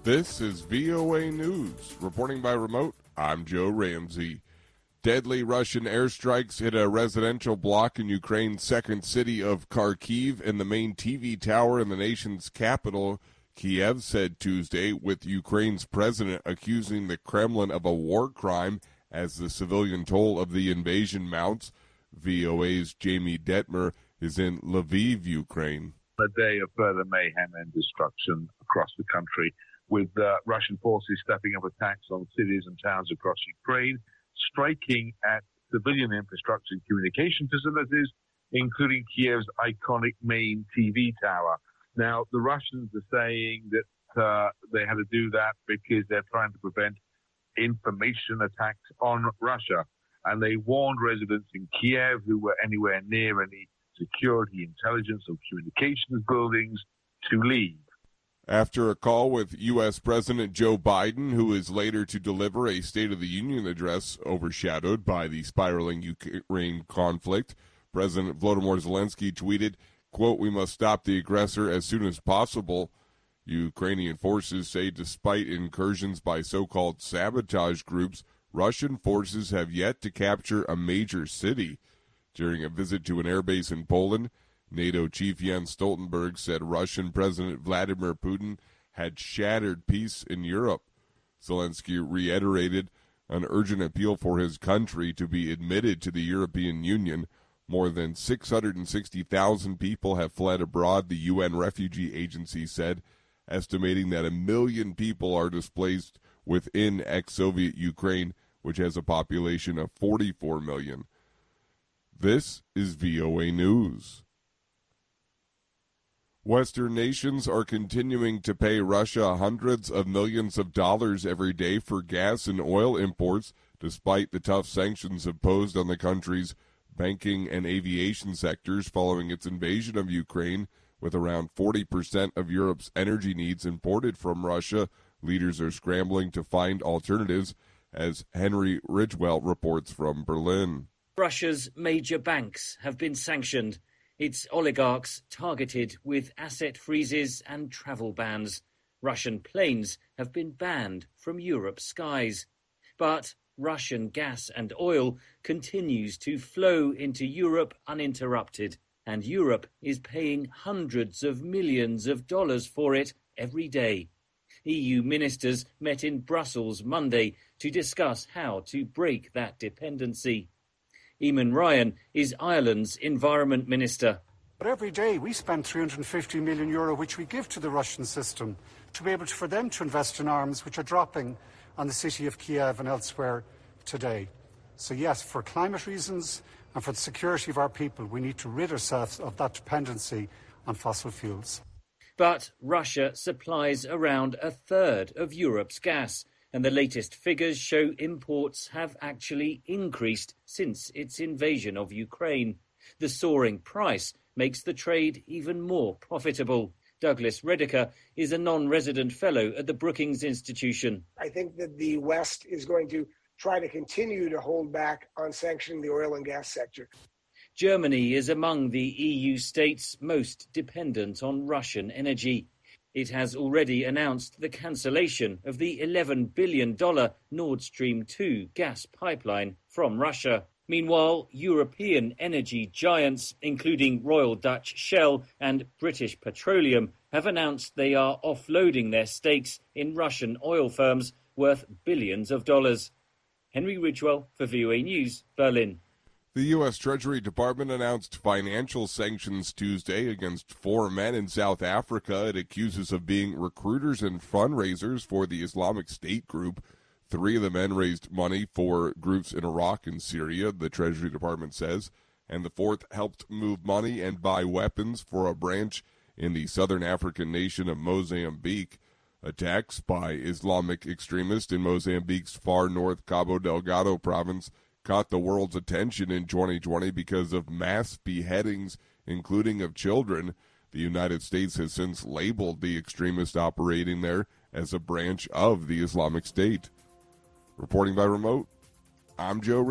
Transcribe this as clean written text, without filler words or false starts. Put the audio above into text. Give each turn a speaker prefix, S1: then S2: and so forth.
S1: This is VOA News. Reporting by remote, I'm Joe Ramsey. Deadly Russian airstrikes hit a residential block in Ukraine's second city of Kharkiv and the main TV tower in the nation's capital, Kiev said Tuesday, with Ukraine's president accusing the Kremlin of a war crime as the civilian toll of the invasion mounts. VOA's Jamie Detmer is in Lviv, Ukraine.
S2: A day of further mayhem and destruction across the country, with Russian forces stepping up attacks on cities and towns across Ukraine, striking at civilian infrastructure and communication facilities, including Kiev's iconic main TV tower. Now, the Russians are saying that they had to do that because they're trying to prevent information attacks on Russia. And they warned residents in Kiev who were anywhere near any security, intelligence, or communications buildings to leave.
S1: After a call with U.S. President Joe Biden, who is later to deliver a State of the Union address overshadowed by the spiraling Ukraine conflict, President Volodymyr Zelensky tweeted, quote, "We must stop the aggressor as soon as possible." Ukrainian forces say despite incursions by so-called sabotage groups, Russian forces have yet to capture a major city. During a visit to an airbase in Poland, NATO chief Jens Stoltenberg said Russian President Vladimir Putin had shattered peace in Europe. Zelensky reiterated an urgent appeal for his country to be admitted to the European Union. More than 660,000 people have fled abroad, the UN Refugee Agency said, estimating that 1 million people are displaced within ex-Soviet Ukraine, which has a population of 44 million. This is VOA News. Western nations are continuing to pay Russia hundreds of millions of dollars every day for gas and oil imports, despite the tough sanctions imposed on the country's banking and aviation sectors following its invasion of Ukraine. With around 40% of Europe's energy needs imported from Russia, leaders are scrambling to find alternatives, as Henry Ridgwell reports from Berlin.
S3: Russia's major banks have been sanctioned, its oligarchs targeted with asset freezes and travel bans. Russian planes have been banned from Europe's skies. But Russian gas and oil continues to flow into Europe uninterrupted, and Europe is paying hundreds of millions of dollars for it every day. EU ministers met in Brussels Monday to discuss how to break that dependency. Eamon Ryan is Ireland's Environment Minister.
S4: But every day we spend €350 million, which we give to the Russian system, to be able for them to invest in arms, which are dropping on the city of Kiev and elsewhere today. So yes, for climate reasons and for the security of our people, we need to rid ourselves of that dependency on fossil fuels.
S3: But Russia supplies around a third of Europe's gas, and the latest figures show imports have actually increased since its invasion of Ukraine. The soaring price makes the trade even more profitable. Douglas Rediker is a non-resident fellow at the Brookings Institution.
S5: I think that the West is going to try to continue to hold back on sanctioning the oil and gas sector.
S3: Germany is among the EU states most dependent on Russian energy. It has already announced the cancellation of the $11 billion Nord Stream 2 gas pipeline from Russia. Meanwhile, European energy giants, including Royal Dutch Shell and British Petroleum, have announced they are offloading their stakes in Russian oil firms worth billions of dollars. Henry Ridgwell for VOA News, Berlin.
S1: The U.S. Treasury Department announced financial sanctions Tuesday against 4 men in South Africa it accuses of being recruiters and fundraisers for the Islamic State group. 3 of the men raised money for groups in Iraq and Syria, the Treasury Department says, and the 4th helped move money and buy weapons for a branch in the southern African nation of Mozambique. Attacks by Islamic extremists in Mozambique's far north Cabo Delgado province caught the world's attention in 2020 because of mass beheadings, including of children. The United States has since labeled the extremists operating there as a branch of the Islamic State. Reporting by remote, I'm Joe